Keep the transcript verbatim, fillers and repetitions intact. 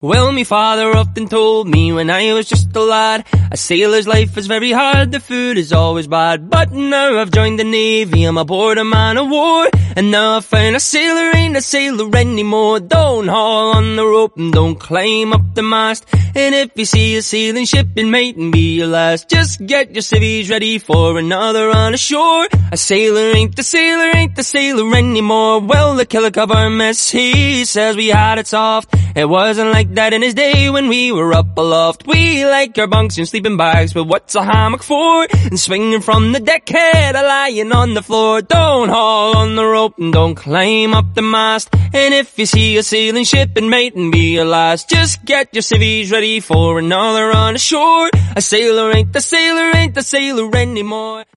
Well, me father often told me when I was just a lad, a sailor's life is very hard, the food is always bad. But now I've joined the Navy, I'm aboard a man of war, and now I find a sailor ain't a sailor anymore. Don't haul on the rope and don't climb up the mast, and if you see a sailing ship it mightn't be your last. Just get your civvies ready for another on ashore. A sailor ain't the sailor, ain't the sailor anymore. Well, the killer of our mess, he says we had it soft. It wasn't like that in his day when we were up aloft. We like our bunks and sleeping bags, but what's a hammock for? And swinging from the deckhead, a lying on the floor. Don't haul on the rope and don't climb up the mast, and if you see a sailing ship it mightn't be your last. Just get your civvies ready for another on ashore. A sailor ain't the sailor, ain't the sailor anymore.